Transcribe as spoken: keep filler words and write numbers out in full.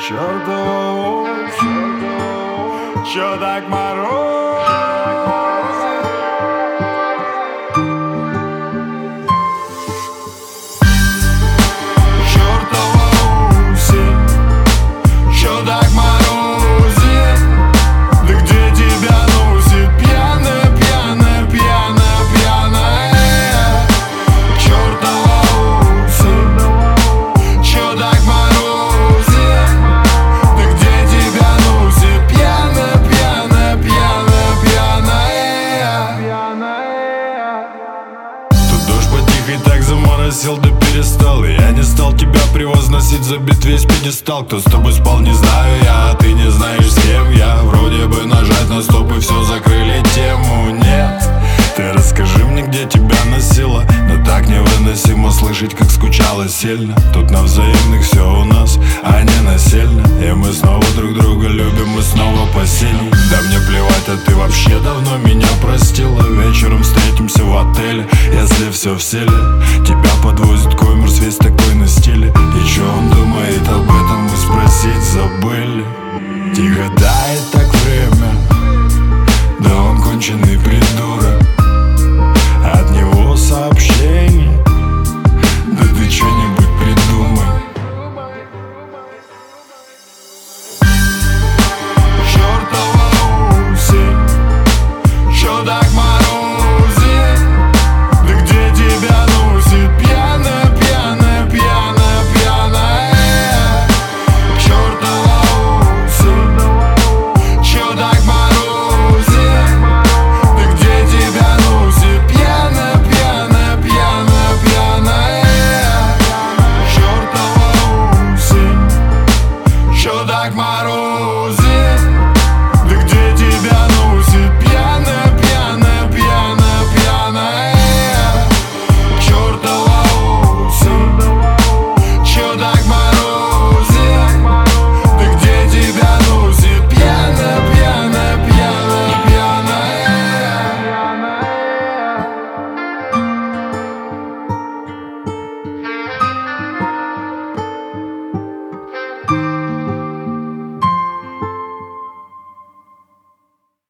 Чёртова осень, чё так морозит? Чёртова осень, чё так морозит? Да где тебя носит? Пьяная, пьяная, пьяная, пьяная. Чёртова осень, чё так морозит? Да где тебя носит? Пьяная, пьяная, пьяная, пьяная. Тут дождь потих и так заморосил, да перестал. И я не стал тебя превозносить, забит весь пьедестал. Кто с тобой спал, не знаю я, а ты не знаешь, с кем я. Вроде бы нажать на стоп и все, закрыли тему. Нет, ты расскажи мне, где тебя носило. Но так невыносимо слышать, как скучала сильно. Тут на взаимных все у нас, а не насильно. И мы снова друг друга любим, мы снова посильней. Да мне плевать, а ты вообще давно меня простила. Вечером встретимся в отеле, если все в силе. Тебя подвозит Коммерс, весь такой на стиле. И